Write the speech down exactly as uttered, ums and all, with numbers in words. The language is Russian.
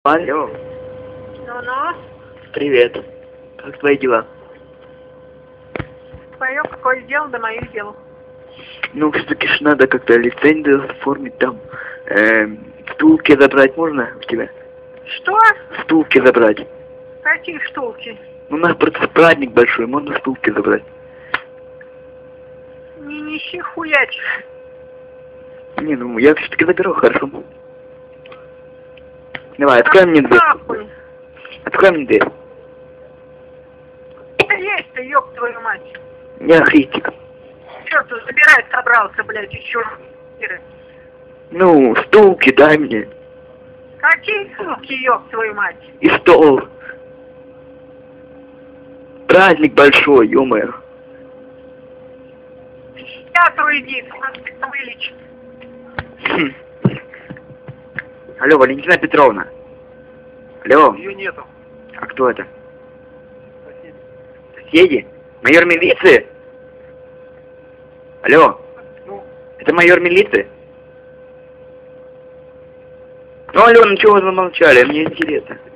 Алло, Ну-ну, привет. Как твои дела? твое какое дело до моих дел. Ну, все-таки ж надо как-то лицензию оформить там. Эм, стулки забрать можно у тебя? Что? Стулки забрать. Какие штуки? Ну, у нас просто праздник большой, можно стулки забрать. Не неси хуяч. Не, ну, я все-таки заберу, хорошо. Давай, открой мне дверь. Нахуй. Открой мне дверь. Да есть ты, ёб твою мать. Я критик. Чё ты забирать собрался, блядь, еще? Ну, стулки дай мне. Какие штуки, ёб твою мать? И стол. Праздник большой, ё-моё. В театр иди, нас вылечит. Хм. Алло, Валентина Петровна. Алло. Ее нету. А кто это? Соседи. Соседи? Майор милиции? Алло, Ну, это майор милиции? Ну, алло, ну чего вы замолчали? Мне интересно.